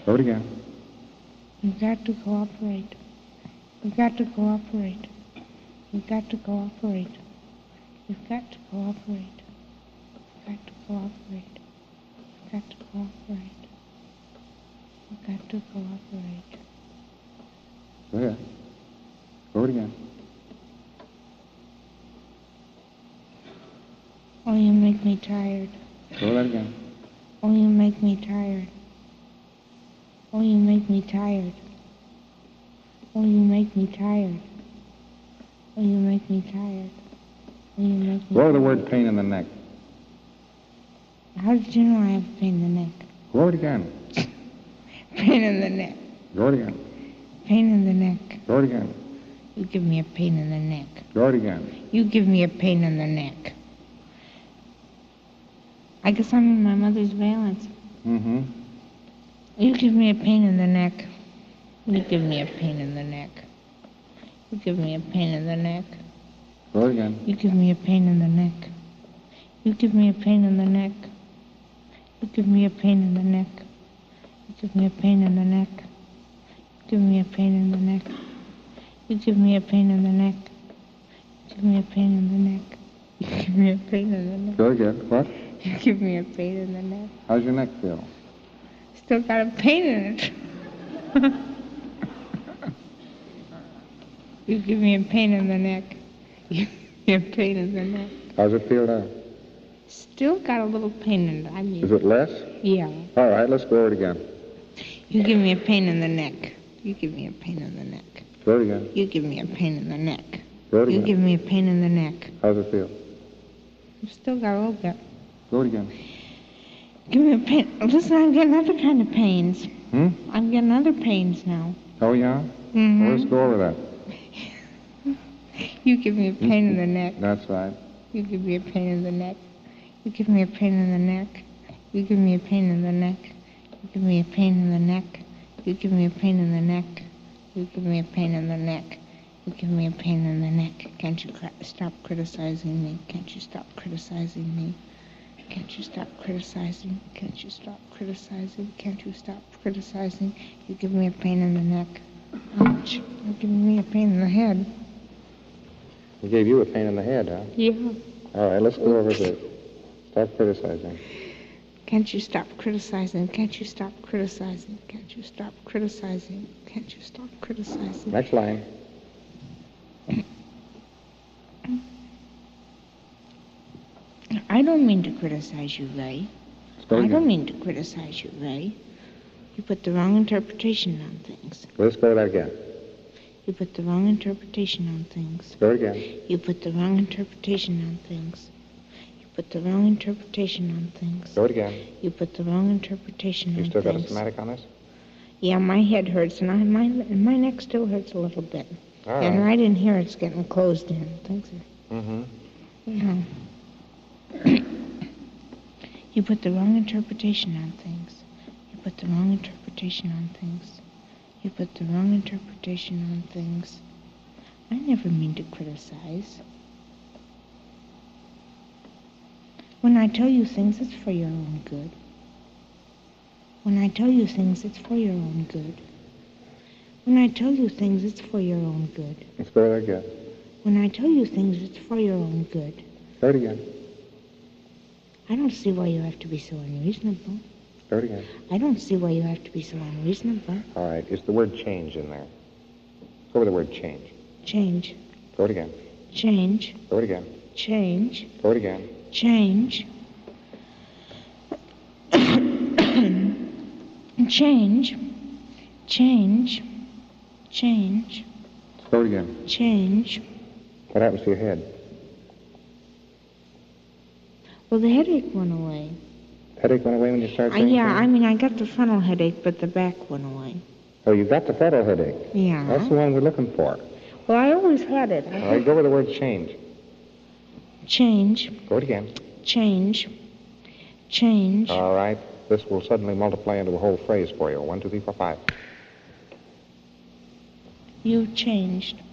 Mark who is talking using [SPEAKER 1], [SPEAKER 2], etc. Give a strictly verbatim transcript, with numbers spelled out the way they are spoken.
[SPEAKER 1] Go it again.
[SPEAKER 2] You've got to cooperate. You've got to cooperate. You've got to cooperate. You've got to cooperate. You've got to cooperate. You've got to cooperate. You've got to cooperate.
[SPEAKER 1] Go ahead. Go it again.
[SPEAKER 2] Oh, you make me tired.
[SPEAKER 1] Go that again.
[SPEAKER 2] Oh, you make me tired. Oh, you make me tired. Oh, you make me tired. Oh, you make me tired. Oh, you make me
[SPEAKER 1] Go over the
[SPEAKER 2] tired.
[SPEAKER 1] word pain in the neck.
[SPEAKER 2] How did you know I have pain in the neck?
[SPEAKER 1] Go it again.
[SPEAKER 2] Pain in the neck.
[SPEAKER 1] Go it again.
[SPEAKER 2] Pain in the neck.
[SPEAKER 1] Go it again.
[SPEAKER 2] You give me a pain in the neck.
[SPEAKER 1] Go it again.
[SPEAKER 2] You give me a pain in the neck. I guess I'm in my mother's valence.
[SPEAKER 1] Mm-hmm.
[SPEAKER 2] You give me a pain in the neck. You give me a pain in the neck. You give me a pain in the neck.
[SPEAKER 1] Go it again.
[SPEAKER 2] You give me a pain in the neck. You give me a pain in the neck. You give me a pain in the neck. You give me a pain in the neck. You give me a pain in the neck. You give me a pain in the neck. You give me a pain in the neck. You give me a pain in the neck.
[SPEAKER 1] Go again. What?
[SPEAKER 2] You give me a pain in the neck.
[SPEAKER 1] How's your neck feel?
[SPEAKER 2] Still got a pain in it. You give me a pain in the neck. You give me a pain in the neck.
[SPEAKER 1] How's it feel now?
[SPEAKER 2] Still got a little pain in it. I mean,
[SPEAKER 1] Is it less?
[SPEAKER 2] yeah.
[SPEAKER 1] All right, let's go over it again.
[SPEAKER 2] You give me a pain in the neck. You give me a pain in the neck.
[SPEAKER 1] Go it again.
[SPEAKER 2] You give me a pain in the neck.
[SPEAKER 1] Go it
[SPEAKER 2] You
[SPEAKER 1] again.
[SPEAKER 2] give me a pain in the neck.
[SPEAKER 1] How's it feel?
[SPEAKER 2] I've still got a little bit.
[SPEAKER 1] Go it again.
[SPEAKER 2] Give me a pain. Listen, I'm getting other kind of pains.
[SPEAKER 1] Hmm?
[SPEAKER 2] I'm getting other pains now.
[SPEAKER 1] Oh, yeah?
[SPEAKER 2] Mm-hmm.
[SPEAKER 1] Well, let's go over that.
[SPEAKER 2] You give me a pain in the neck.
[SPEAKER 1] That's right.
[SPEAKER 2] You give me a pain in the neck. You give me a pain in the neck. You give me a pain in the neck. You give me a pain in the neck. You give me a pain in the neck. You give me a pain in the neck. You give me a pain in the neck. Can't you cri- stop criticizing me? Can't you stop criticizing me? Can't you stop criticizing? Can't you stop criticizing? Can't you stop criticizing? You give me a pain in the neck. Ouch. You're giving me a pain in the head.
[SPEAKER 1] He gave you a pain in the head, huh?
[SPEAKER 2] Yeah.
[SPEAKER 1] All right, let's go over this. Stop criticizing.
[SPEAKER 2] Can't you stop criticizing? Can't you stop criticizing? Can't you stop criticizing? Can't you stop criticizing?
[SPEAKER 1] Next line.
[SPEAKER 2] I don't mean to criticize you, Ray.
[SPEAKER 1] Let's go
[SPEAKER 2] I
[SPEAKER 1] again.
[SPEAKER 2] don't mean to criticize you, Ray. You put the wrong interpretation on things.
[SPEAKER 1] Let's go that again.
[SPEAKER 2] You put the wrong interpretation on things.
[SPEAKER 1] Go again.
[SPEAKER 2] You put the wrong interpretation on things. You put the wrong interpretation on things.
[SPEAKER 1] Go it again.
[SPEAKER 2] You put the wrong interpretation
[SPEAKER 1] You
[SPEAKER 2] on
[SPEAKER 1] still got a
[SPEAKER 2] things.
[SPEAKER 1] somatic on this?
[SPEAKER 2] Yeah, my head hurts, and I, my my neck still hurts a little bit.
[SPEAKER 1] All
[SPEAKER 2] And
[SPEAKER 1] right.
[SPEAKER 2] right in here, it's getting closed in. Thanks.
[SPEAKER 1] Mm-hmm.
[SPEAKER 2] Yeah. You put the wrong interpretation on things. You put the wrong interpretation on things. You put the wrong interpretation on things. I never mean to criticize. When I tell you things, it's for your own good. When I tell you things, it's for your own good. When I tell you things, it's for your own good.
[SPEAKER 1] Let's go that again.
[SPEAKER 2] When I tell you things, it's for your own good.
[SPEAKER 1] Go it again.
[SPEAKER 2] I don't see why you have to be so unreasonable.
[SPEAKER 1] Go it again.
[SPEAKER 2] I don't see why you have to be so unreasonable.
[SPEAKER 1] All right, is the word change in there? Go over the word change.
[SPEAKER 2] Change,
[SPEAKER 1] Go it again.
[SPEAKER 2] change,
[SPEAKER 1] Go it again.
[SPEAKER 2] change,
[SPEAKER 1] Go it again.
[SPEAKER 2] change. Change, change, change,
[SPEAKER 1] Let's go it again.
[SPEAKER 2] change.
[SPEAKER 1] What happens to your head?
[SPEAKER 2] Well, the headache went away.
[SPEAKER 1] Headache went away when you started
[SPEAKER 2] Uh,
[SPEAKER 1] saying
[SPEAKER 2] yeah, I
[SPEAKER 1] things?
[SPEAKER 2] mean, I got the frontal headache, but the back went away.
[SPEAKER 1] Oh, you got the frontal headache.
[SPEAKER 2] Yeah.
[SPEAKER 1] That's the one we're looking for.
[SPEAKER 2] Well, I always had it. I
[SPEAKER 1] All right, go over the word change.
[SPEAKER 2] Change,
[SPEAKER 1] Go it again.
[SPEAKER 2] change, change.
[SPEAKER 1] All right, this will suddenly multiply into a whole phrase for you. One, two, three, four, five.
[SPEAKER 2] You changed.